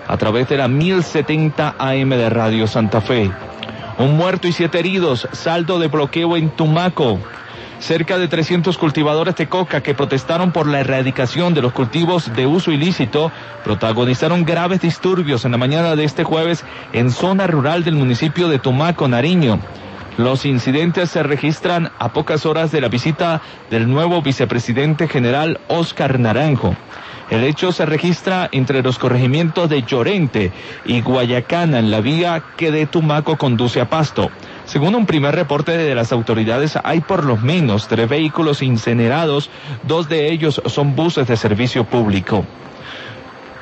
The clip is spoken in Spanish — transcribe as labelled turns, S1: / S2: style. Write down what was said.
S1: a través de la 1070 AM de Radio Santa Fe. Un muerto y 7 heridos, saldo de bloqueo en Tumaco. Cerca de 300 cultivadores de coca que protestaron por la erradicación de los cultivos de uso ilícito protagonizaron graves disturbios en la mañana de este jueves en zona rural del municipio de Tumaco, Nariño. Los incidentes se registran a pocas horas de la visita del nuevo vicepresidente general Óscar Naranjo. El hecho se registra entre los corregimientos de Llorente y Guayacana en la vía que de Tumaco conduce a Pasto. Según un primer reporte de las autoridades, hay por lo menos 3 vehículos incinerados, 2 de ellos son buses de servicio público.